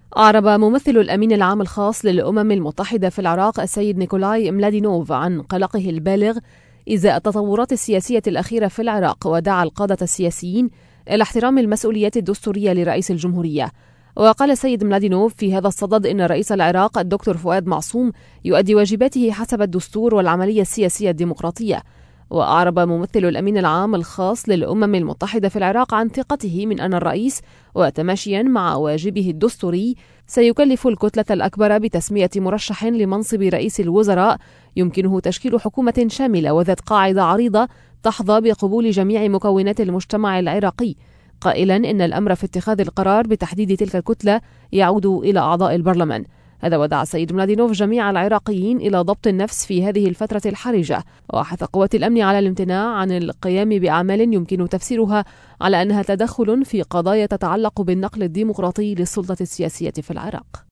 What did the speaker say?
أعرب ممثل الأمين العام الخاص للأمم المتحدة في العراق السيد نيكولاي ملادينوف عن قلقه البالغ إزاء التطورات السياسية الأخيرة في العراق، ودعا القادة السياسيين إلى احترام المسؤوليات الدستورية لرئيس الجمهورية. وقال السيد ملادينوف في هذا الصدد إن رئيس العراق الدكتور فؤاد معصوم يؤدي واجباته حسب الدستور والعملية السياسية الديمقراطية. وأعرب ممثل الأمين العام الخاص للأمم المتحدة في العراق عن ثقته من أن الرئيس، وتماشيا مع واجبه الدستوري، سيكلف الكتلة الأكبر بتسمية مرشح لمنصب رئيس الوزراء يمكنه تشكيل حكومة شاملة وذات قاعدة عريضة تحظى بقبول جميع مكونات المجتمع العراقي، قائلا إن الأمر في اتخاذ القرار بتحديد تلك الكتلة يعود إلى أعضاء البرلمان. هذا ودعا السيد ملادينوف جميع العراقيين إلى ضبط النفس في هذه الفترة الحرجة، وحث قوات الأمن على الامتناع عن القيام بأعمال يمكن تفسيرها على أنها تدخل في قضايا تتعلق بالنقل الديمقراطي للسلطة السياسية في العراق.